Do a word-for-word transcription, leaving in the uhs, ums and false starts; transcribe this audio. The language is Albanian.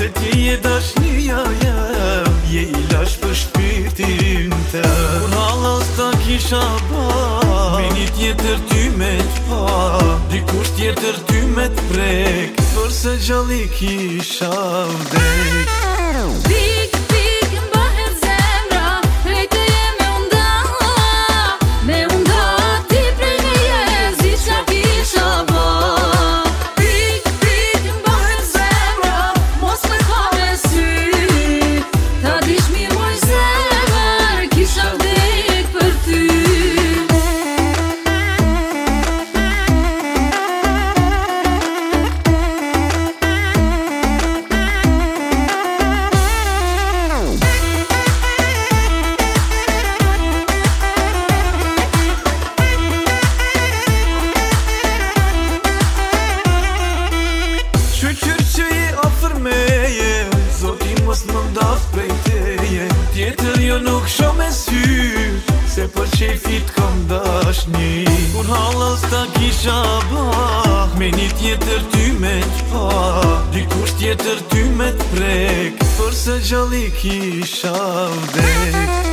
Se ti je dashnia jem, je i lash për shpirtin tem. Kur hallas ta kisha ba, me një tjetër ty me t'pa, dikush tjetër ty me t'prek, përse gjalli kisha vdek. Pik, pik, m'bahet zemra, prej të je me unda, me unda, ti prej me jezi qa kisha ba. Pik, pik, m'bahet zemra, mos me ka me sy, ta dish mirë moj zemër, kisha vdek për ty. Mos më ndaf prej teje, tjetër jo nuk sho me sy, se për qefit kom dashni. Kur hallas ta kisha ba, me një tjetër ty me t'pa, dikush tjetër ty me t'prek, përse gjalli kisha vdek.